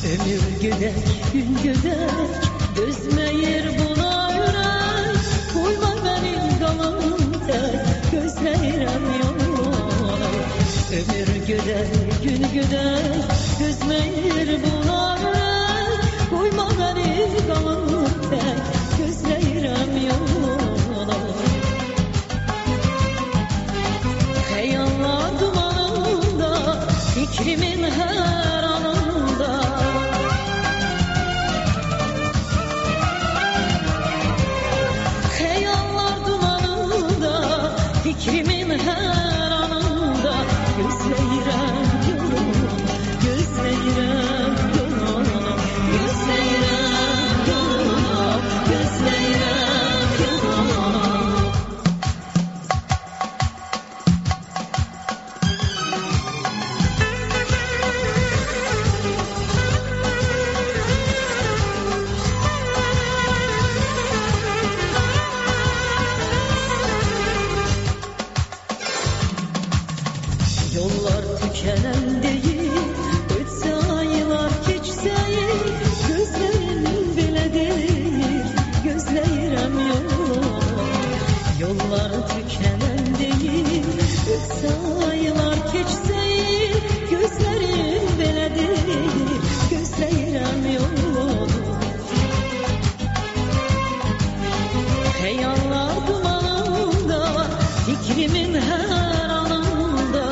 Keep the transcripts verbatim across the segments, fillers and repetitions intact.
Ömür güdek, gün güdek, gözüme yer bula yürek. Koyma benim kanım tek, gözlerim yollar. Ömür güdek, gün güdek, gözüme yer bula yürek. Koyma benim kanım tek, gözlerim yollar. Hayallar dumanında, fikrimin her anında. Hayallar dumanında, fikrimin her anında. Gözlerim yolunu, gözlerim yolunu, gözlerim yolunu, gözlerim yolunu. Yollar tükenen değil, ötse aylar geçse, gözlerim bile değil, gözlerim yollar. Yollar tükenen değil, ötse aylar geçse, gözlerim bile değil, gözlerim yollar. Hayallar dumanında, fikrimin her anında.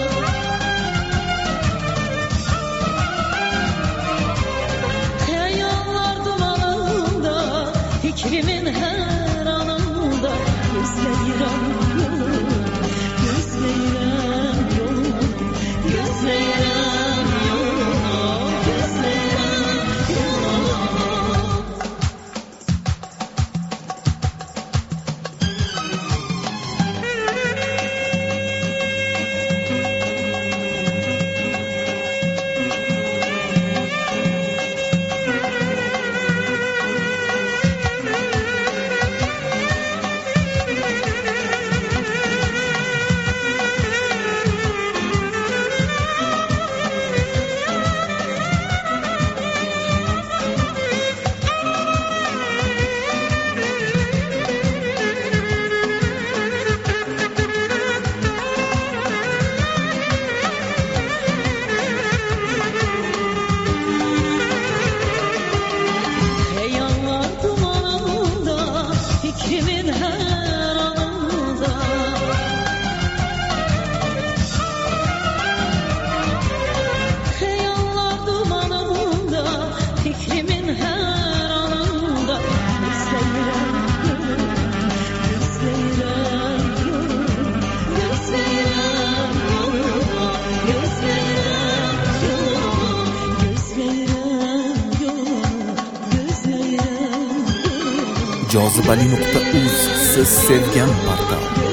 Hayallar dumanında, fikrimin her anında. Gözlerim yolunu, gözlerim yolunu, gözlerim yolunu, gözlerim yolunu. Hayallar dumanında, fikrimin her anında. Hayallar dumanında, fikrimin her anında. Gözlerim yolunu, gözlerim yolunu, gözlerim yolunu, gözlerim yolunu, gözlerim yolunu, gözlerim yolunu. jozibali nuqta uz siz sevgan portal.